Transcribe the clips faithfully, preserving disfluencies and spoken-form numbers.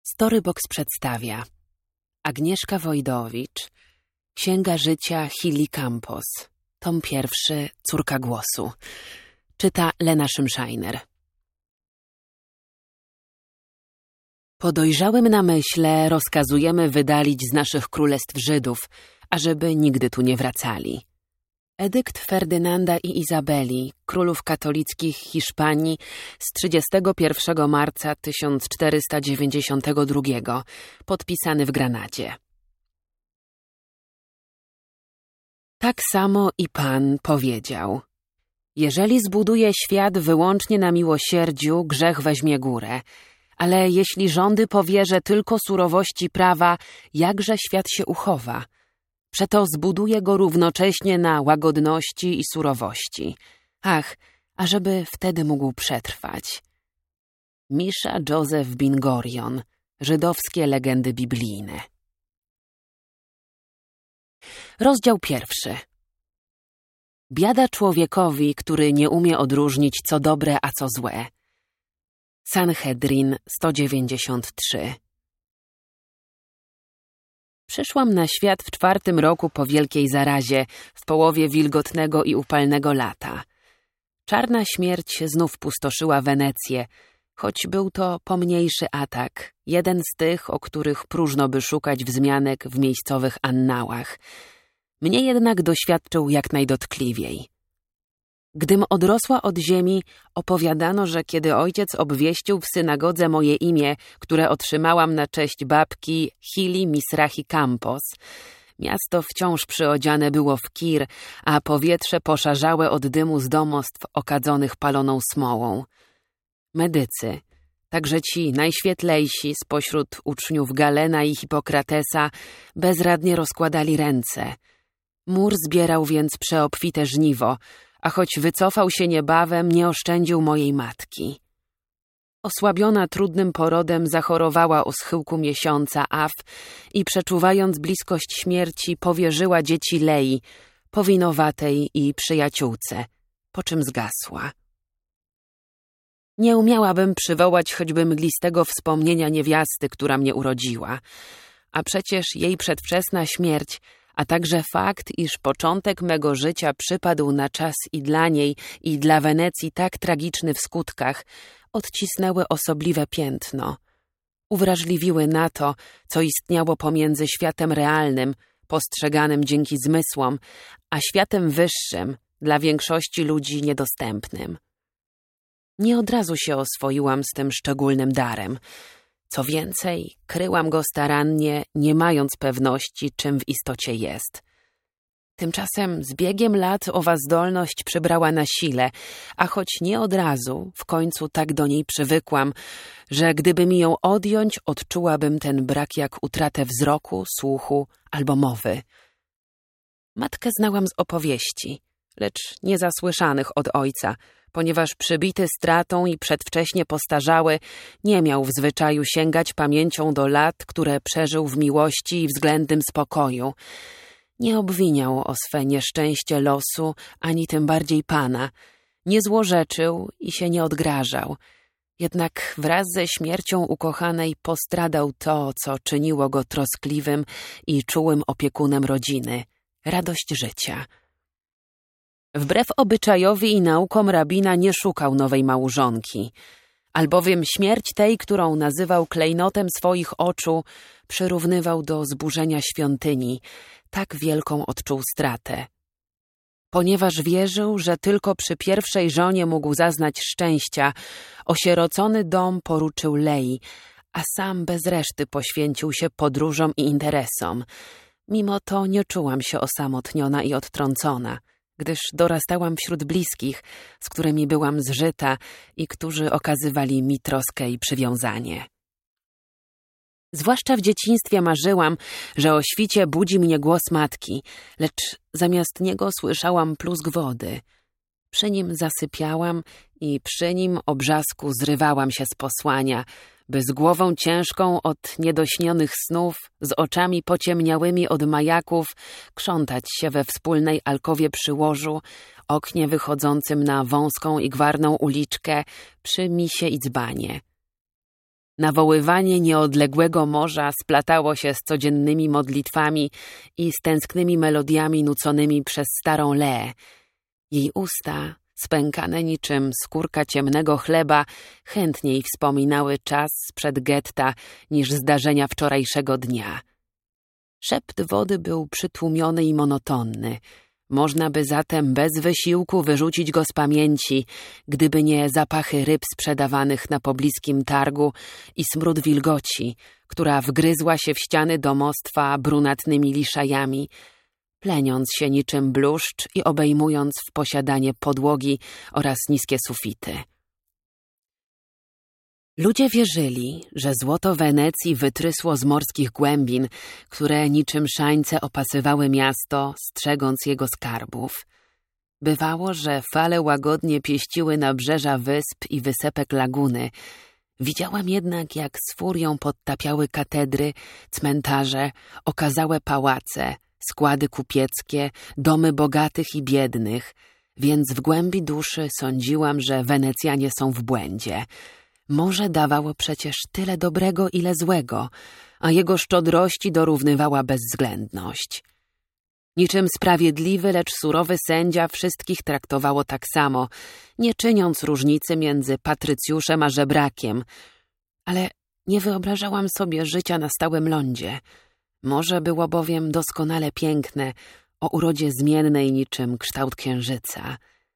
Storybox przedstawia Agnieszka Wojdowicz, Księga życia Hilli Campos, tom pierwszy, Córka głosu. Czyta Lena Szymszajner. Po dojrzałym namyśle rozkazujemy wydalić z naszych królestw Żydów, ażeby nigdy tu nie wracali. Edykt Ferdynanda i Izabeli, królów katolickich Hiszpanii z trzydziestego pierwszego marca tysiąc czterysta dziewięćdziesiątego drugiego, podpisany w Granadzie. Tak samo i Pan powiedział: jeżeli zbuduje świat wyłącznie na miłosierdziu, grzech weźmie górę, ale jeśli rządy powierzę tylko surowości prawa, jakże świat się uchowa? Przeto zbuduje go równocześnie na łagodności i surowości. Ach, ażeby wtedy mógł przetrwać. Misza Joseph Ben-Gurion. Żydowskie legendy biblijne. Rozdział pierwszy. Biada człowiekowi, który nie umie odróżnić, co dobre, a co złe. Sanhedrin sto dziewięćdziesiąt trzy. Przyszłam na świat w czwartym roku po wielkiej zarazie, w połowie wilgotnego i upalnego lata. Czarna śmierć znów pustoszyła Wenecję, choć był to pomniejszy atak, jeden z tych, o których próżno by szukać wzmianek w miejscowych annałach. Mnie jednak doświadczył jak najdotkliwiej. Gdym odrosła od ziemi, opowiadano, że kiedy ojciec obwieścił w synagodze moje imię, które otrzymałam na cześć babki Hilli Misrachi Campos, miasto wciąż przyodziane było w kir, a powietrze poszarzałe od dymu z domostw okadzonych paloną smołą. Medycy, także ci najświetlejsi spośród uczniów Galena i Hipokratesa, bezradnie rozkładali ręce. Mur zbierał więc przeobfite żniwo, a choć wycofał się niebawem, nie oszczędził mojej matki. Osłabiona trudnym porodem zachorowała o schyłku miesiąca Av i przeczuwając bliskość śmierci powierzyła dzieci Lei, powinowatej i przyjaciółce, po czym zgasła. Nie umiałabym przywołać choćby mglistego wspomnienia niewiasty, która mnie urodziła, a przecież jej przedwczesna śmierć, a także fakt, iż początek mego życia przypadł na czas i dla niej, i dla Wenecji tak tragiczny w skutkach, odcisnęły osobliwe piętno. Uwrażliwiły na to, co istniało pomiędzy światem realnym, postrzeganym dzięki zmysłom, a światem wyższym, dla większości ludzi niedostępnym. Nie od razu się oswoiłam z tym szczególnym darem. Co więcej, kryłam go starannie, nie mając pewności, czym w istocie jest. Tymczasem z biegiem lat owa zdolność przybrała na sile, a choć nie od razu, w końcu tak do niej przywykłam, że gdyby mi ją odjąć, odczułabym ten brak jak utratę wzroku, słuchu albo mowy. Matkę znałam z opowieści, lecz nie zasłyszanych od ojca, ponieważ przybity stratą i przedwcześnie postarzały, nie miał w zwyczaju sięgać pamięcią do lat, które przeżył w miłości i względnym spokoju. Nie obwiniał o swe nieszczęście losu, ani tym bardziej Pana. Nie złorzeczył i się nie odgrażał. Jednak wraz ze śmiercią ukochanej postradał to, co czyniło go troskliwym i czułym opiekunem rodziny – radość życia. Wbrew obyczajowi i naukom rabina nie szukał nowej małżonki, albowiem śmierć tej, którą nazywał klejnotem swoich oczu, przyrównywał do zburzenia świątyni, tak wielką odczuł stratę. Ponieważ wierzył, że tylko przy pierwszej żonie mógł zaznać szczęścia, osierocony dom poruczył Lei, a sam bez reszty poświęcił się podróżom i interesom. Mimo to nie czułam się osamotniona i odtrącona, gdyż dorastałam wśród bliskich, z którymi byłam zżyta i którzy okazywali mi troskę i przywiązanie. Zwłaszcza w dzieciństwie marzyłam, że o świcie budzi mnie głos matki, lecz zamiast niego słyszałam plusk wody. Przy nim zasypiałam i przy nim obrzasku zrywałam się z posłania, by z głową ciężką od niedośnionych snów, z oczami pociemniałymi od majaków, krzątać się we wspólnej alkowie przy łożu, oknie wychodzącym na wąską i gwarną uliczkę, przy misie i dzbanie. Nawoływanie nieodległego morza splatało się z codziennymi modlitwami i z tęsknymi melodiami nuconymi przez starą Leę. Jej usta, spękane niczym skórka ciemnego chleba, chętniej wspominały czas sprzed getta niż zdarzenia wczorajszego dnia. Szept wody był przytłumiony i monotonny. Można by zatem bez wysiłku wyrzucić go z pamięci, gdyby nie zapachy ryb sprzedawanych na pobliskim targu i smród wilgoci, która wgryzła się w ściany domostwa brunatnymi liszajami, pleniąc się niczym bluszcz i obejmując w posiadanie podłogi oraz niskie sufity. Ludzie wierzyli, że złoto Wenecji wytrysło z morskich głębin, które niczym szańce opasywały miasto, strzegąc jego skarbów. Bywało, że fale łagodnie pieściły nabrzeża wysp i wysepek laguny. Widziałam jednak, jak z furią podtapiały katedry, cmentarze, okazałe pałace, składy kupieckie, domy bogatych i biednych, więc w głębi duszy sądziłam, że Wenecjanie są w błędzie. Morze dawało przecież tyle dobrego, ile złego, a jego szczodrości dorównywała bezwzględność. Niczym sprawiedliwy, lecz surowy sędzia wszystkich traktowało tak samo, nie czyniąc różnicy między patrycjuszem a żebrakiem. Ale nie wyobrażałam sobie życia na stałym lądzie. Morze było bowiem doskonale piękne, o urodzie zmiennej niczym kształt księżyca.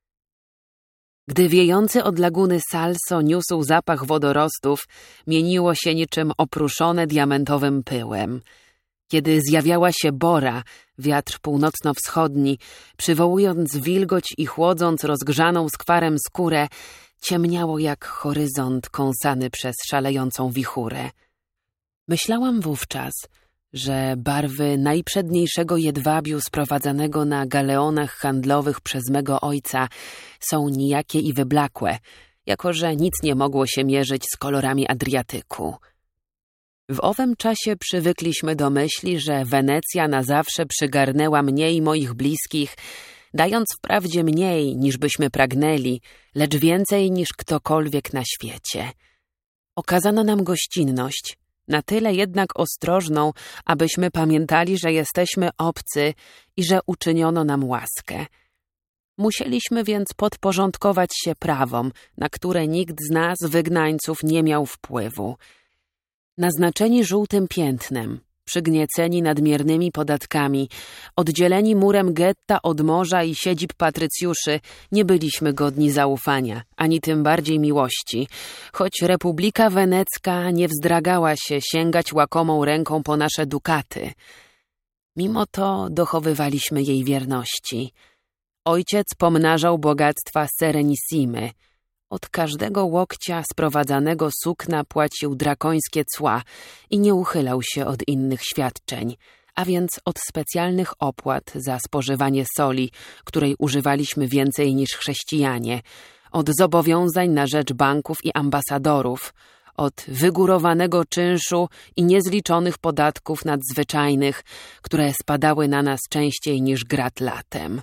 Gdy wiejący od laguny Salso niósł zapach wodorostów, mieniło się niczym opruszone diamentowym pyłem. Kiedy zjawiała się Bora, wiatr północno-wschodni, przywołując wilgoć i chłodząc rozgrzaną skwarem skórę, ciemniało jak horyzont kąsany przez szalejącą wichurę. Myślałam wówczas, że barwy najprzedniejszego jedwabiu sprowadzanego na galeonach handlowych przez mego ojca są nijakie i wyblakłe, jako że nic nie mogło się mierzyć z kolorami Adriatyku. W owym czasie przywykliśmy do myśli, że Wenecja na zawsze przygarnęła mnie i moich bliskich, dając wprawdzie mniej, niż byśmy pragnęli, lecz więcej niż ktokolwiek na świecie. Okazano nam gościnność, na tyle jednak ostrożną, abyśmy pamiętali, że jesteśmy obcy i że uczyniono nam łaskę. Musieliśmy więc podporządkować się prawom, na które nikt z nas, wygnańców, nie miał wpływu. Naznaczeni żółtym piętnem, przygnieceni nadmiernymi podatkami, oddzieleni murem getta od morza i siedzib patrycjuszy, nie byliśmy godni zaufania, ani tym bardziej miłości, choć Republika Wenecka nie wzdragała się sięgać łakomą ręką po nasze dukaty. Mimo to dochowywaliśmy jej wierności. Ojciec pomnażał bogactwa Serenissimy. Od każdego łokcia sprowadzanego sukna płacił drakońskie cła i nie uchylał się od innych świadczeń, a więc od specjalnych opłat za spożywanie soli, której używaliśmy więcej niż chrześcijanie, od zobowiązań na rzecz banków i ambasadorów, od wygórowanego czynszu i niezliczonych podatków nadzwyczajnych, które spadały na nas częściej niż grat latem.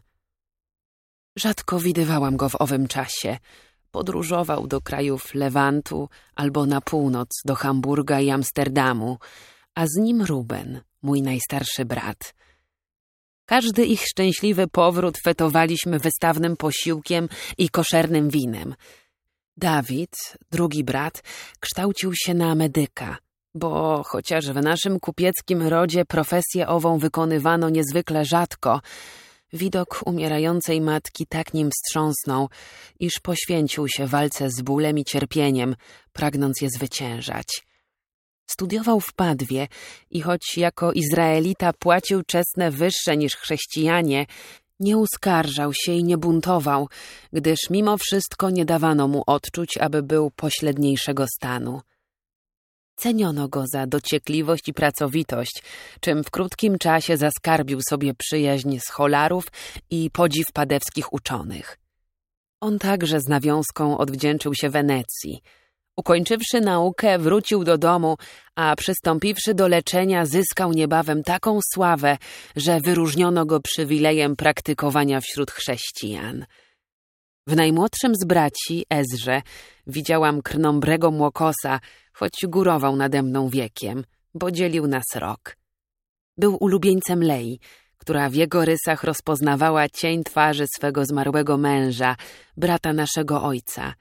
Rzadko widywałam go w owym czasie. Podróżował do krajów Lewantu albo na północ do Hamburga i Amsterdamu, a z nim Ruben, mój najstarszy brat. Każdy ich szczęśliwy powrót fetowaliśmy wystawnym posiłkiem i koszernym winem. Dawid, drugi brat, kształcił się na medyka, bo chociaż w naszym kupieckim rodzie profesję ową wykonywano niezwykle rzadko, widok umierającej matki tak nim wstrząsnął, iż poświęcił się walce z bólem i cierpieniem, pragnąc je zwyciężać. Studiował w Padwie i choć jako Izraelita płacił czesne wyższe niż chrześcijanie, nie uskarżał się i nie buntował, gdyż mimo wszystko nie dawano mu odczuć, aby był pośledniejszego stanu. Ceniono go za dociekliwość i pracowitość, czym w krótkim czasie zaskarbił sobie przyjaźń scholarów i podziw padewskich uczonych. On także z nawiązką odwdzięczył się Wenecji. Ukończywszy naukę, wrócił do domu, a przystąpiwszy do leczenia, zyskał niebawem taką sławę, że wyróżniono go przywilejem praktykowania wśród chrześcijan. W najmłodszym z braci, Ezrze, widziałam krnąbrego młokosa, choć górował nade mną wiekiem, bo dzielił nas rok. Był ulubieńcem Lei, która w jego rysach rozpoznawała cień twarzy swego zmarłego męża, brata naszego ojca,